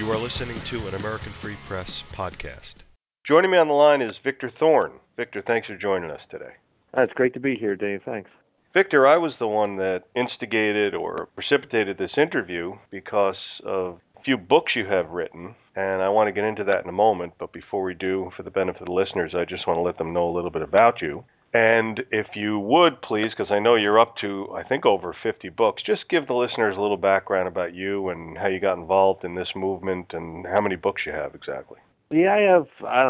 You are listening to an American Free Press podcast. Joining me on the line is Victor Thorn. Victor, thanks for joining us today. It's great to be here, Dave. Thanks. Victor, I was the one that instigated or precipitated this interview because of a few books you have written, and I want to get into that in a moment. But before we do, for the benefit of the listeners, I just want to let them know a little bit about you. And if you would, please, because I know you're up to, I think, over 50 books, just give the listeners a little background about you and how you got involved in this movement and how many books you have exactly. Yeah, I have,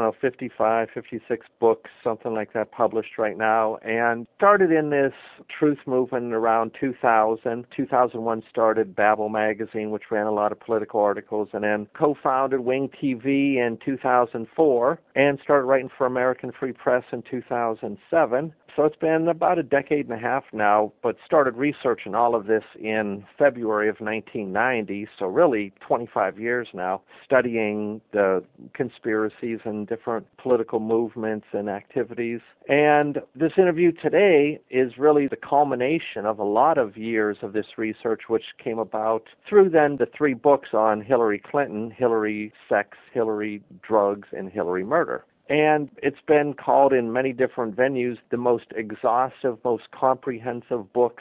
55, 56 books, something like that, published right now, and started in this truth movement around 2000. 2001 started Babel magazine, which ran a lot of political articles, and then co-founded Wing TV in 2004, and started writing for American Free Press in 2007. So it's been about a decade and a half now, but started researching all of this in February of 1990, so really 25 years now, studying the conspiracies and different political movements and activities. And this interview today is really the culmination of a lot of years of this research, which came about through then the three books on Hillary Clinton: Hillary Sex, Hillary Drugs, and Hillary Murder. And it's been called in many different venues the most exhaustive, most comprehensive books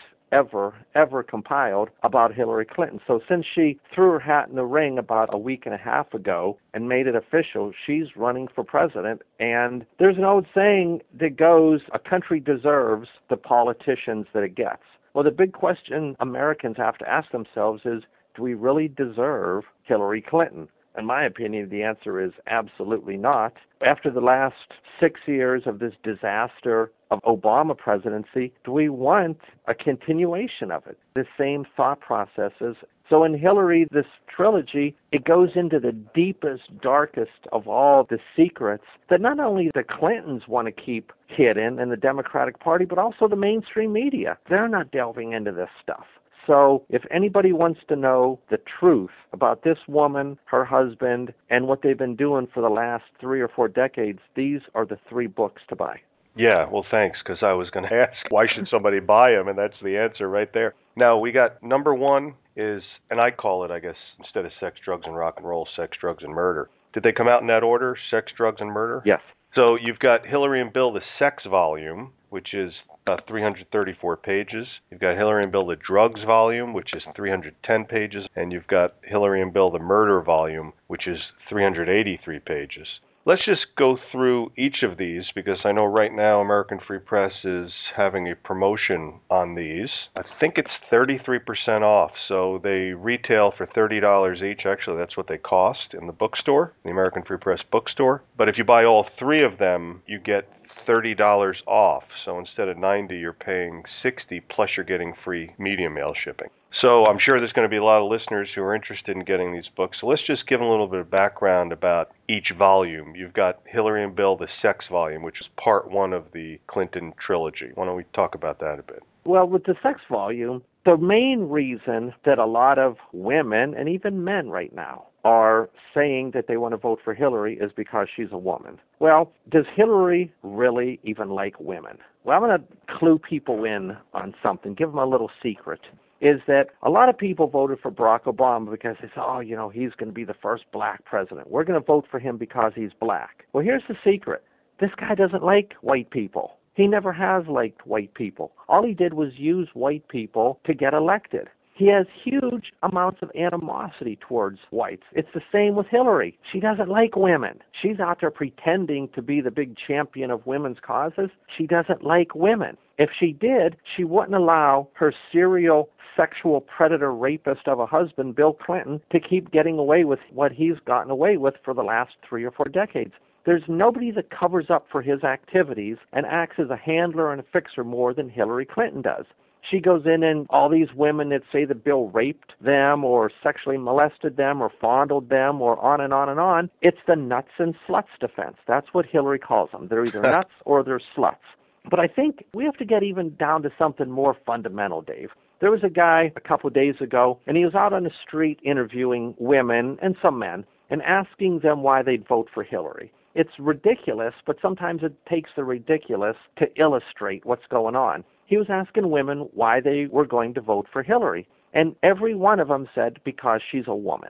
ever compiled about Hillary Clinton. So since she threw her hat in the ring about a week and a half ago and made it official, she's running for president. And there's an old saying that goes, a country deserves the politicians that it gets. Well, the big question Americans have to ask themselves is, do we really deserve Hillary Clinton? In my opinion, the answer is absolutely not. After the last 6 years of this disaster of Obama presidency, do we want a continuation of it? The same thought processes. So in Hillary, this trilogy, it goes into the deepest, darkest of all the secrets that not only the Clintons want to keep hidden in the Democratic Party, but also the mainstream media. They're not delving into this stuff. So if anybody wants to know the truth about this woman, her husband, and what they've been doing for the last 3 or 4 decades, these are the 3 books to buy. Yeah, well, thanks, because I was going to ask, why should somebody buy them? And that's the answer right there. Now, we got number 1 is, and I call it, I guess, instead of Sex, Drugs, and Rock and Roll, Sex, Drugs, and Murder. Did they come out in that order, Sex, Drugs, and Murder? Yes. So you've got Hillary and Bill, the Sex volume, which is 334 pages. You've got Hillary and Bill, the Drugs volume, which is 310 pages. And you've got Hillary and Bill, the Murder volume, which is 383 pages. Let's just go through each of these, because I know right now American Free Press is having a promotion on these. I think it's 33% off, so they retail for $30 each. Actually, that's what they cost in the bookstore, the American Free Press bookstore. But if you buy all 3 of them, you get $30 off. So instead of $90, you're paying $60, plus you're getting free media mail shipping. So I'm sure there's going to be a lot of listeners who are interested in getting these books. So let's just give them a little bit of background about each volume. You've got Hillary and Bill, the Sex volume, which is part 1 of the Clinton trilogy. Why don't we talk about that a bit? Well, with the Sex volume, the main reason that a lot of women and even men right now are saying that they want to vote for Hillary is because she's a woman. Well, does Hillary really even like women? Well, I'm going to clue people in on something, give them a little secret. Is that a lot of people voted for Barack Obama because they said, he's going to be the first black president. We're going to vote for him because he's black. Well, here's the secret. This guy doesn't like white people. He never has liked white people. All he did was use white people to get elected. He has huge amounts of animosity towards whites. It's the same with Hillary. She doesn't like women. She's out there pretending to be the big champion of women's causes. She doesn't like women. If she did, she wouldn't allow her serial sexual predator rapist of a husband, Bill Clinton, to keep getting away with what he's gotten away with for the last 3 or 4 decades. There's nobody that covers up for his activities and acts as a handler and a fixer more than Hillary Clinton does. She goes in and all these women that say that Bill raped them or sexually molested them or fondled them or on and on and on, it's the nuts and sluts defense. That's what Hillary calls them. They're either nuts or they're sluts. But I think we have to get even down to something more fundamental, Dave. There was a guy a couple of days ago, and he was out on the street interviewing women and some men and asking them why they'd vote for Hillary. It's ridiculous, but sometimes it takes the ridiculous to illustrate what's going on. He was asking women why they were going to vote for Hillary, and every one of them said, because she's a woman.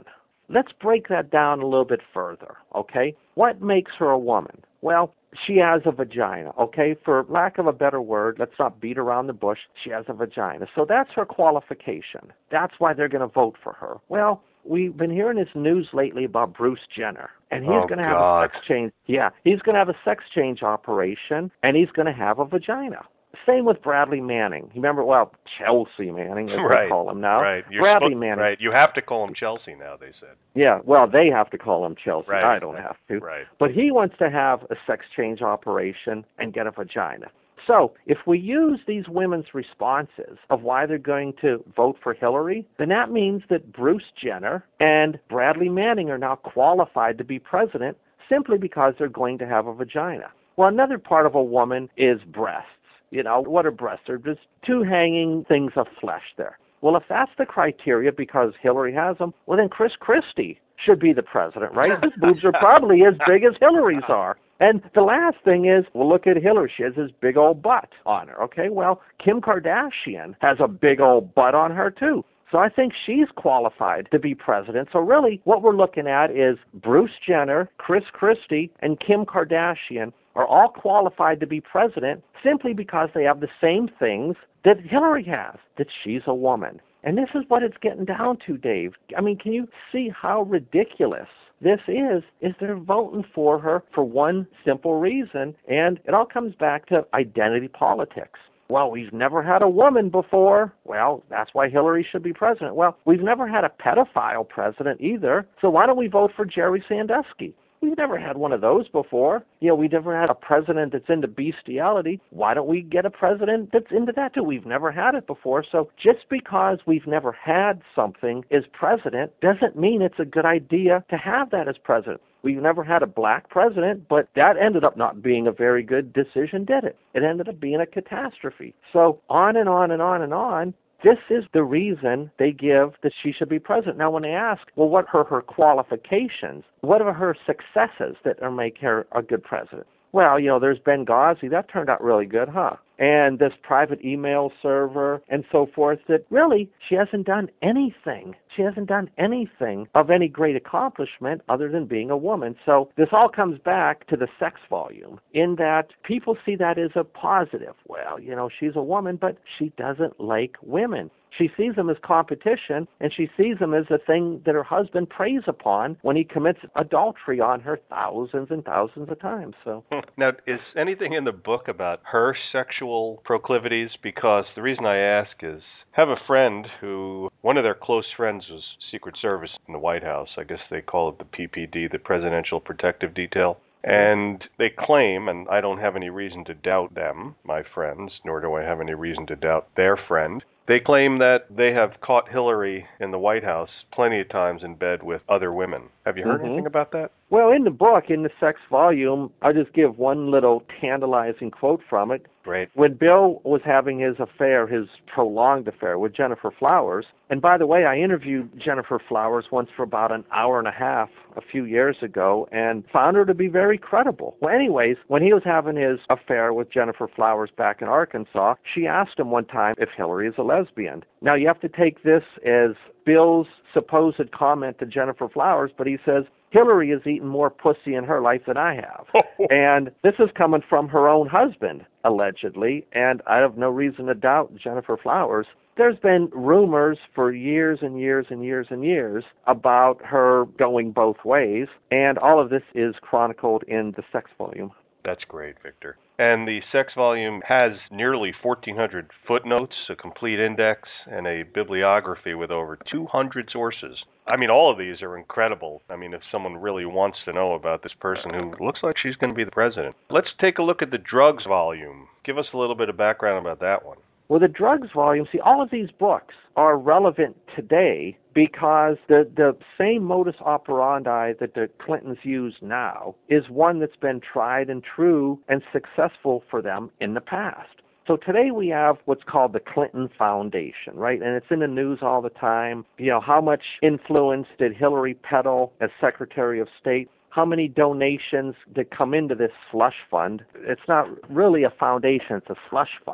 let's break that down a little bit further, okay? What makes her a woman? Well, she has a vagina, okay? For lack of a better word, let's not beat around the bush. She has a vagina. So that's her qualification. That's why they're going to vote for her. Well, we've been hearing this news lately about Bruce Jenner, and he's going to have a sex change. Yeah, he's going to have a sex change operation, and he's going to have a vagina. Same with Bradley Manning. Remember, Chelsea Manning, as they call him now. Right. Bradley Manning. Right. You have to call him Chelsea now, they said. Yeah, well, they have to call him Chelsea. Right. I don't have to. Right. But he wants to have a sex change operation and get a vagina. So if we use these women's responses of why they're going to vote for Hillary, then that means that Bruce Jenner and Bradley Manning are now qualified to be president simply because they're going to have a vagina. Well, another part of a woman is breasts. What are breasts? They're just two hanging things of flesh there. Well, if that's the criteria because Hillary has them, well, then Chris Christie should be the president, right? His boobs are probably as big as Hillary's are. And the last thing is, well, look at Hillary. She has this big old butt on her, okay? Well, Kim Kardashian has a big old butt on her, too. So I think she's qualified to be president. So really, what we're looking at is Bruce Jenner, Chris Christie, and Kim Kardashian are all qualified to be president simply because they have the same things that Hillary has, that she's a woman. And this is what it's getting down to, Dave. I mean, can you see how ridiculous this is they're voting for her for one simple reason, and it all comes back to identity politics. Well, we've never had a woman before. Well, that's why Hillary should be president. Well, we've never had a pedophile president either, so why don't we vote for Jerry Sandusky? We've never had one of those before. We never had a president that's into bestiality. Why don't we get a president that's into that too? We've never had it before. So just because we've never had something as president doesn't mean it's a good idea to have that as president. We've never had a black president, but that ended up not being a very good decision, did it? It ended up being a catastrophe. So on and on and on and on. This is the reason they give that she should be president. Now, when they ask, well, what are her qualifications? What are her successes that make her a good president? Well, there's Benghazi. That turned out really good, huh? And this private email server and so forth, that really she hasn't done anything. She hasn't done anything of any great accomplishment other than being a woman. So this all comes back to the sex volume in that people see that as a positive. Well, she's a woman, but she doesn't like women. She sees them as competition, and she sees them as a thing that her husband preys upon when he commits adultery on her thousands and thousands of times. So now, is anything in the book about her sexual proclivities? Because the reason I ask is, I have a friend who, one of their close friends was Secret Service in the White House. I guess they call it the PPD, the Presidential Protective Detail. And they claim, and I don't have any reason to doubt them, my friends, nor do I have any reason to doubt their friend. They claim that they have caught Hillary in the White House plenty of times in bed with other women. Have you heard anything about that? Well, in the book, in the sex volume, I'll just give one little tantalizing quote from it. Great. When Bill was having his affair, his prolonged affair with Jennifer Flowers, and by the way, I interviewed Jennifer Flowers once for about an hour and a half a few years ago and found her to be very credible. Well, anyways, when he was having his affair with Jennifer Flowers back in Arkansas, she asked him one time if Hillary is a lesbian. Now, you have to take this as Bill's supposed comment to Jennifer Flowers, but he says, Hillary has eaten more pussy in her life than I have. And this is coming from her own husband, allegedly, and I have no reason to doubt Jennifer Flowers. There's been rumors for years and years and years and years about her going both ways, and all of this is chronicled in the sex volume. That's great, Victor. And the sex volume has nearly 1,400 footnotes, a complete index, and a bibliography with over 200 sources. I mean, all of these are incredible. I mean, if someone really wants to know about this person who looks like she's going to be the president. Let's take a look at the drugs volume. Give us a little bit of background about that one. Well, the drugs volume, see, all of these books are relevant today because the same modus operandi that the Clintons use now is one that's been tried and true and successful for them in the past. So today we have what's called the Clinton Foundation, right? And it's in the news all the time. How much influence did Hillary peddle as Secretary of State? How many donations that come into this slush fund? It's not really a foundation, it's a slush fund.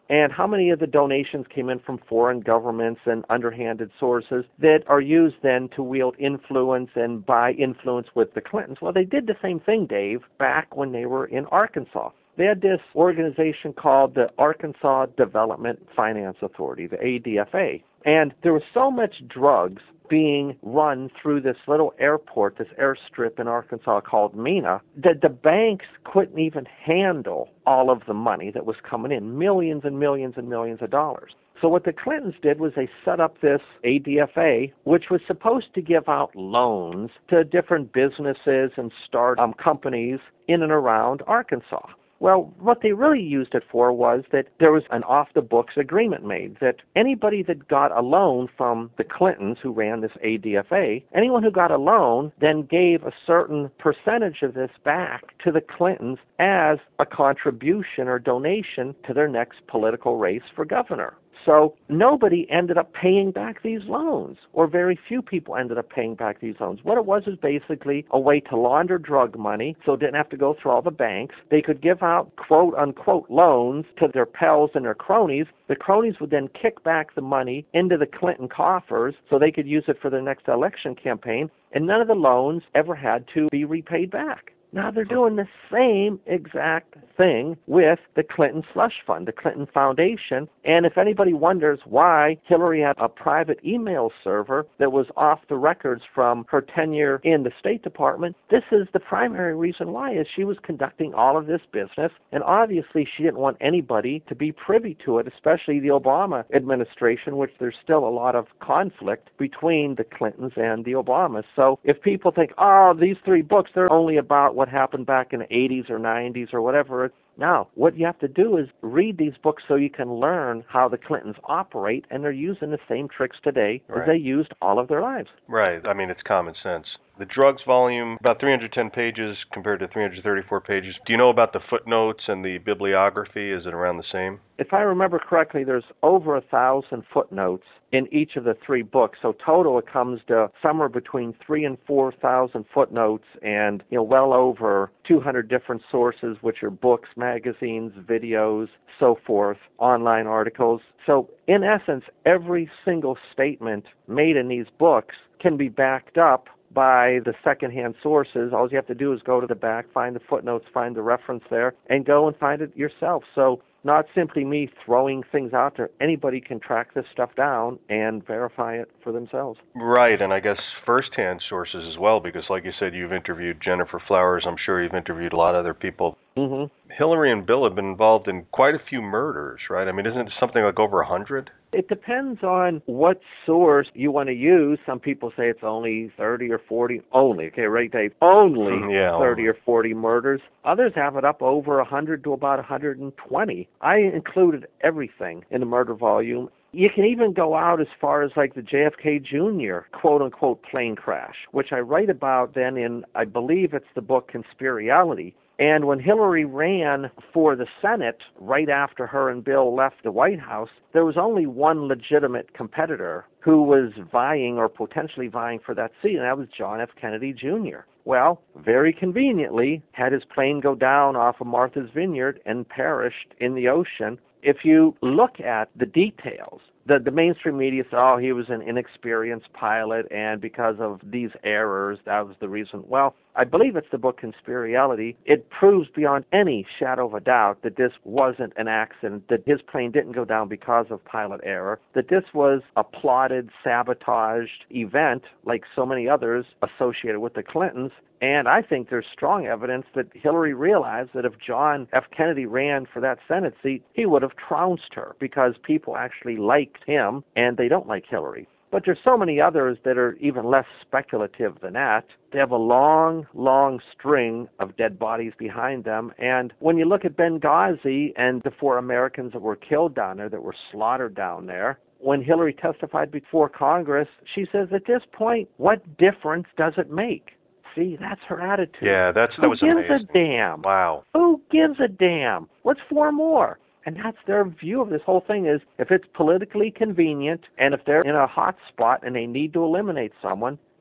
and how many of the donations came in from foreign governments and underhanded sources that are used then to wield influence and buy influence with the Clintons. Well, they did the same thing, Dave, back when they were in Arkansas. They had this organization called the Arkansas Development Finance Authority, the ADFA. And there was so much drugs being run through this little airport, this airstrip in Arkansas called Mena, that the banks couldn't even handle all of the money that was coming in, millions and millions and millions of dollars. So what the Clintons did was they set up this ADFA, which was supposed to give out loans to different businesses and start companies in and around Arkansas. Well, what they really used it for was that there was an off-the-books agreement made that anybody that got a loan from the Clintons, who ran this ADFA, anyone who got a loan then gave a certain percentage of this back to the Clintons as a contribution or donation to their next political race for governor. So nobody ended up paying back these loans, or very few people ended up paying back these loans. What it was basically a way to launder drug money so it didn't have to go through all the banks. They could give out quote-unquote loans to their pals and their cronies. The cronies would then kick back the money into the Clinton coffers so they could use it for their next election campaign, and none of the loans ever had to be repaid back. Now they're doing the same exact thing with the Clinton Slush Fund, the Clinton Foundation. And if anybody wonders why Hillary had a private email server that was off the records from her tenure in the State Department, this is the primary reason why, is she was conducting all of this business. And obviously she didn't want anybody to be privy to it, especially the Obama administration, which there's still a lot of conflict between the Clintons and the Obamas. So if people think, oh, these 3 books, they're only about what happened back in the 80s or 90s or whatever. Now, what you have to do is read these books so you can learn how the Clintons operate, and they're using the same tricks today as they used all of their lives. Right. I mean, it's common sense. The drugs volume, about 310 pages compared to 334 pages. Do you know about the footnotes and the bibliography? Is it around the same? If I remember correctly, there's over 1,000 footnotes in each of the 3 books. So total, it comes to somewhere between 3,000 and 4,000 footnotes, and well over 200 different sources, which are books, magazines, videos, so forth, online articles. So in essence, every single statement made in these books can be backed up by the secondhand sources. All you have to do is go to the back, find the footnotes, find the reference there, and go and find it yourself. So not simply me throwing things out there. Anybody can track this stuff down and verify it for themselves. Right, and I guess first-hand sources as well, because like you said, you've interviewed Gennifer Flowers. I'm sure you've interviewed a lot of other people. Mm-hmm. Hillary and Bill have been involved in quite a few murders, right? I mean, isn't it something like over 100? It depends on what source you want to use. Some people say it's only 30 or 40. Only, okay, right, Dave? Only 30 or 40 murders. Others have it up over 100 to about 120. I included everything in the murder volume. You can even go out as far as like the JFK Jr. quote-unquote plane crash, which I write about then in, I believe it's the book Conspiriality. And when Hillary ran for the Senate right after her and Bill left the White House, there was only one legitimate competitor who was vying or potentially vying for that seat, and that was John F. Kennedy Jr. Well, very conveniently, had his plane go down off of Martha's Vineyard and perished in the ocean. If you look at the details, the mainstream media said, oh, he was an inexperienced pilot, and because of these errors, that was the reason. Well, I believe it's the book Conspiriality. It proves beyond any shadow of a doubt that this wasn't an accident, that his plane didn't go down because of pilot error, that this was a plotted, sabotaged event like so many others associated with the Clintons. And I think there's strong evidence that Hillary realized that if John F. Kennedy ran for that Senate seat, he would have trounced her because people actually liked him and they don't like Hillary. But there's so many others that are even less speculative than that. They have a long, long string of dead bodies behind them. And when you look at Benghazi and the 4 Americans that were killed down there, that were slaughtered down there, when Hillary testified before Congress, she says, at this point, what difference does it make? See, that's her attitude. Yeah, that was amazing. Who gives a damn? Wow. Who gives a damn? What's 4 more? And that's their view of this whole thing is if it's politically convenient and if they're in a hot spot and they need to eliminate someone,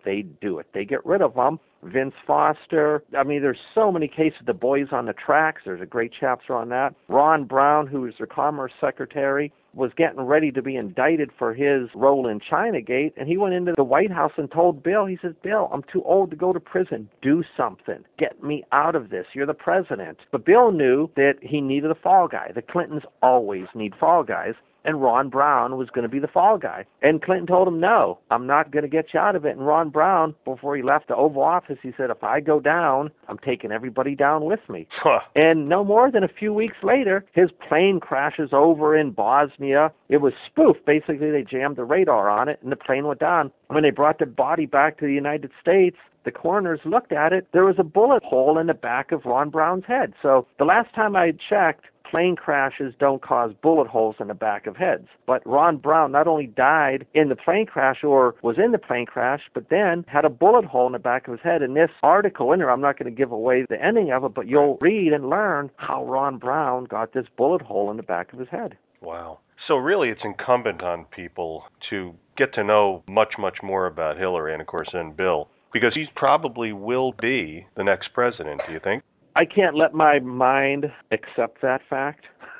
they do it. They get rid of them. Vince Foster. I mean, there's so many cases. The Boys on the Tracks. There's a great chapter on that. Ron Brown, who was their Commerce Secretary, was getting ready to be indicted for his role in Chinagate, and he went into the White House and told Bill, he says, Bill, I'm too old to go to prison. Do something. Get me out of this. You're the president. But Bill knew that he needed a fall guy. The Clintons always need fall guys. And Ron Brown was going to be the fall guy. And Clinton told him, no, I'm not going to get you out of it. And Ron Brown, before he left the Oval Office, he said, if I go down, I'm taking everybody down with me. And no more than a few weeks later, his plane crashes over in Bosnia. It was spoofed. Basically, they jammed the radar on it, and the plane went down. When they brought the body back to the United States, the coroners looked at it. There was a bullet hole in the back of Ron Brown's head. So the last time I checked, plane crashes don't cause bullet holes in the back of heads. But Ron Brown not only died in the plane crash or was in the plane crash, but then had a bullet hole in the back of his head. In this article in there, I'm not going to give away the ending of it, but you'll read and learn how Ron Brown got this bullet hole in the back of his head. Wow. So really it's incumbent on people to get to know much, much more about Hillary and, of course, then Bill, because he probably will be the next president, do you think? I can't let my mind accept that fact.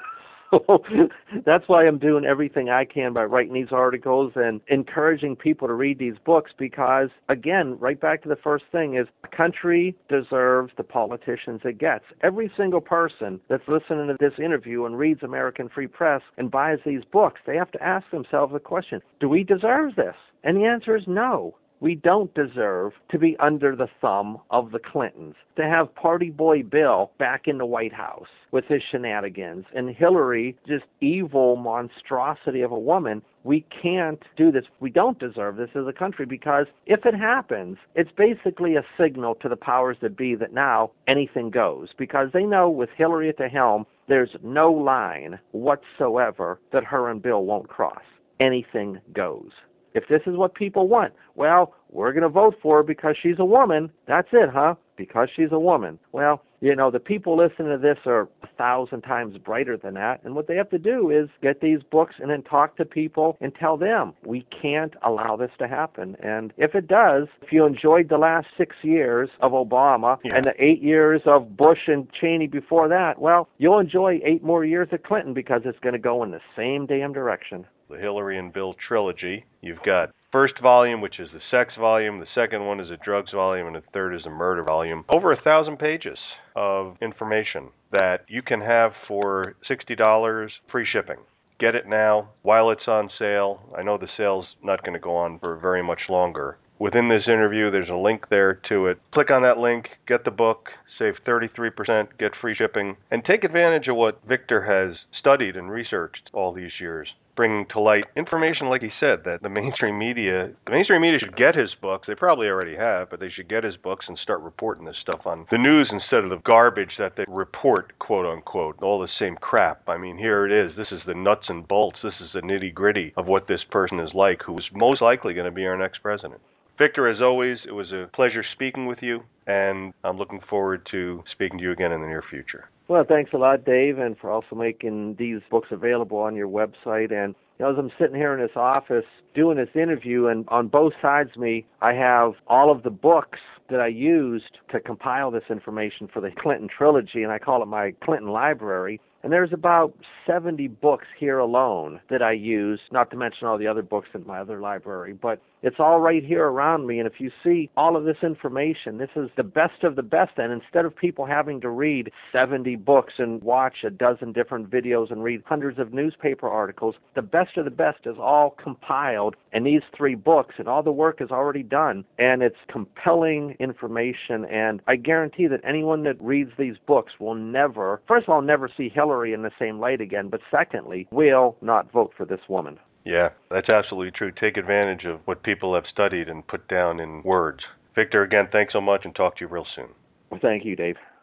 That's why I'm doing everything I can by writing these articles and encouraging people to read these books because, again, right back to the first thing is the country deserves the politicians it gets. Every single person that's listening to this interview and reads American Free Press and buys these books, they have to ask themselves the question, do we deserve this? And the answer is no. We don't deserve to be under the thumb of the Clintons, to have Party Boy Bill back in the White House with his shenanigans, and Hillary, just evil monstrosity of a woman. We can't do this. We don't deserve this as a country because if it happens, it's basically a signal to the powers that be that now anything goes because they know with Hillary at the helm, there's no line whatsoever that her and Bill won't cross. Anything goes. If this is what people want, well, we're going to vote for her because she's a woman. That's it, huh? Because she's a woman. Well, the people listening to this are 1,000 times brighter than that. And what they have to do is get these books and then talk to people and tell them we can't allow this to happen. And if it does, if you enjoyed the last 6 years of Obama and the 8 years of Bush and Cheney before that, well, you'll enjoy 8 more years of Clinton because it's going to go in the same damn direction. The Hillary and Bill trilogy. You've got first volume, which is the sex volume. The second one is a drugs volume, and the third is a murder volume. Over 1,000 pages of information that you can have for $60, free shipping. Get it now while it's on sale. I know the sale's not going to go on for very much longer. Within this interview, there's a link there to it. Click on that link, get the book, save 33%, get free shipping, and take advantage of what Victor has studied and researched all these years, bringing to light information, like he said, that the mainstream media should get his books. They probably already have, but they should get his books and start reporting this stuff on the news instead of the garbage that they report, quote unquote, all the same crap. I mean, here it is. This is the nuts and bolts. This is the nitty gritty of what this person is like, who is most likely going to be our next president. Victor, as always, it was a pleasure speaking with you, and I'm looking forward to speaking to you again in the near future. Well, thanks a lot, Dave, and for also making these books available on your website. And as I'm sitting here in this office doing this interview, and on both sides of me, I have all of the books that I used to compile this information for the Clinton trilogy, and I call it my Clinton library. And there's about 70 books here alone that I use, not to mention all the other books in my other library. But it's all right here around me. And if you see all of this information, this is the best of the best. And instead of people having to read 70 books and watch a dozen different videos and read hundreds of newspaper articles, the best of the best is all compiled in these 3 books. And all the work is already done. And it's compelling information. And I guarantee that anyone that reads these books will never, first of all, never see Hillary in the same light again, but secondly, will not vote for this woman. Yeah, that's absolutely true. Take advantage of what people have studied and put down in words. Victor, again, thanks so much, and talk to you real soon. Thank you, Dave.